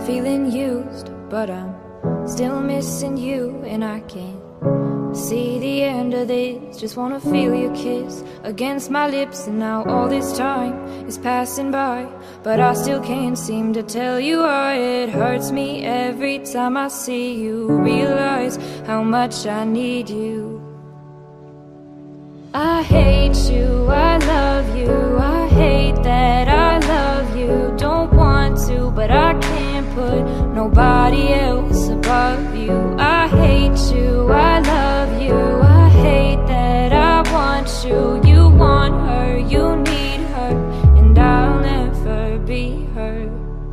feeling used, but I'm still missing you, and I can't see the end of this. Just wanna feel your kiss against my lips, and now all this time is passing by, but I still can't seem to tell you why. It hurts me every time I see you, realize how much I need you. I hate you, I love you, I hate that I love you. Don't want to, but I can't put nobody else above you. I hate you, I love you, I hate that I want you. You want her, you need her, and I'll never be her.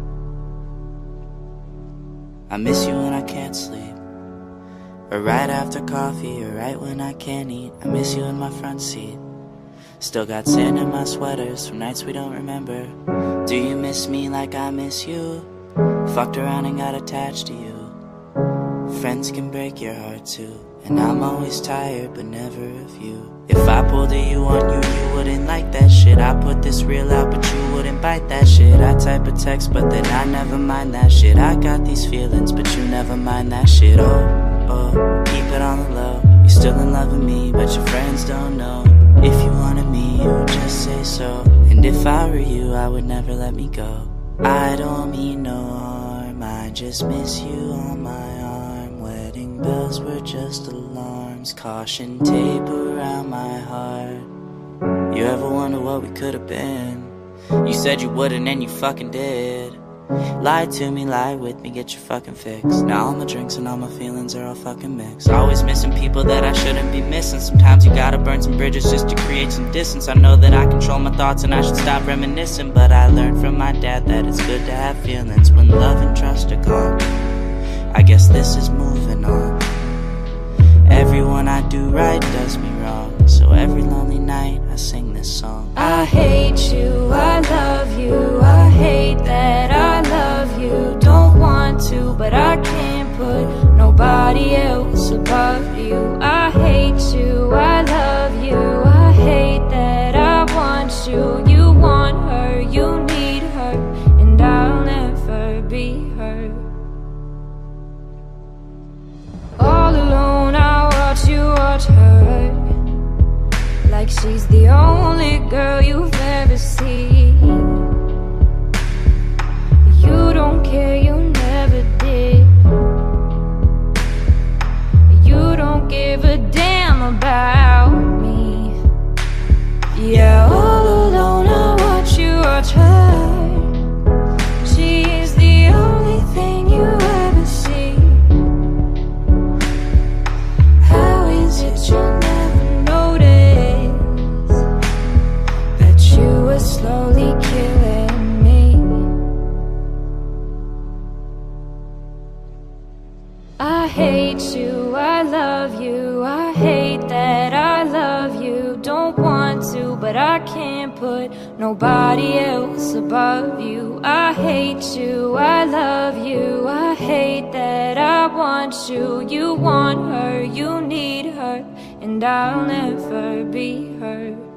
I miss you when I can't sleep, or right after coffee, or right when I can't eat. I miss you in my front seat. Still got sand in my sweaters from nights we don't remember. Do you miss me like I miss you? Fucked around and got attached to you. Friends can break your heart too, and I'm always tired but never of you. If I pulled a you on you, you wouldn't like that shit. I put this real out but you wouldn't bite that shit. I type a text but then I never mind that shit. I got these feelings but you never mind that shit. Oh, keep it on the low. You're still in love with me but your friends don't know. If you wanted me, you would just say so. And if I were you, I would never let me go. I don't mean no harm, I just miss you on my arm. Wedding bells were just alarms, caution tape around my heart. You ever wonder what we could have been? You said you wouldn't and you fucking did. Lie to me, lie with me, get your fucking fix. Now all my drinks and all my feelings are all fucking mixed. Always missing people that I shouldn't be missing. Sometimes you gotta burn some bridges just to create some distance. I know that I control my thoughts and I should stop reminiscing, but I learned from my dad that it's good to have feelings when love and trust are gone. I guess this is moving on. Everyone I do right does me wrong, so every lonely night I sing this song. I hate you, I love you, I hate that I love you. Don't want to, but I can't put nobody else above you. I hate you, I love you, I hate that I want you. You want her, you need her, and I'll never be her. All alone I watch you watch her, like she's the only girl you've ever seen. You don't care, you never did. You don't give a damn about me. Yeah, all alone I watch you watch her. She's the only thing you ever see. How is it you never notice that you were slowly killing me? I hate you, I love you, I hate that I love you. Don't want to, but I can't put nobody else above you. I hate you, I love you, I hate that I want you. You want her, you need her, and I'll never be her.